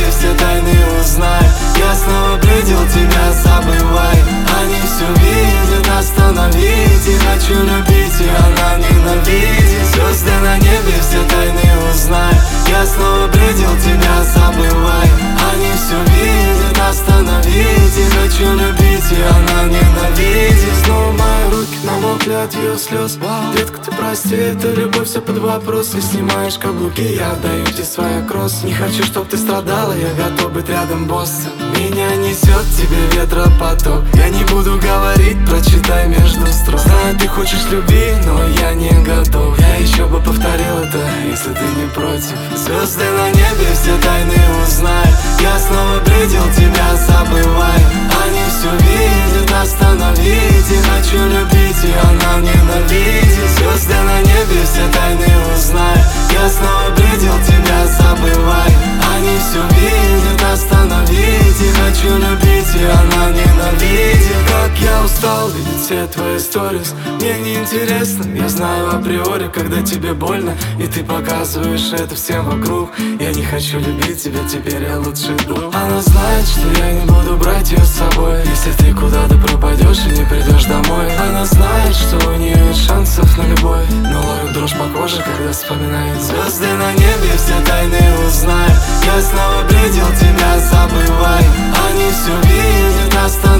все тайны узнай. Я снова бредил тебя, забывай. Они все видят, остановить. И хочу любить, и она ненавидит. Звезды на небе, все тайны узнай. Я снова бредил тебя, забывай. Они все видят, остановить. И хочу любить, и она ненавидит. Снова мои руки намокли от ее слез. Детка, ты прости, это любовь, все под вопрос. Ты снимаешь каблуки, я отдаю тебе свои кроссы. Не хочу, чтоб ты страдала, я готов быть рядом, боссом. Меня несет тебе ветропоток. Я не буду говорить, прочитай между строк. Знаю, ты хочешь любви, но я не готов. Я еще бы повторил это, если ты не против. Звезды на небе, все тайны узнай. Я снова бредил тебя, забывай. Они все видят, остановить. И хочу любить, и она ненавидит. Звезды на небе, все тайны узнай. Я снова бредил тебя, забывай. Они все видят, остановить. И хочу любить, и она ненавидит. Как я устал видеть все твои сторис. Мне не интересно, я знаю априори, когда тебе больно, и ты показываешь это всем вокруг. Я не хочу любить тебя, теперь я лучший друг. Она знает, что я не буду брать ее с собой, если ты куда-то пропадешь и не придешь домой. Она знает, что у нее нет шансов на любовь, но ловит дрожь по коже, когда вспоминает звезды на небе, все тайны узнай. Я снова бредил тебя, забывай. Они все видят, остановить.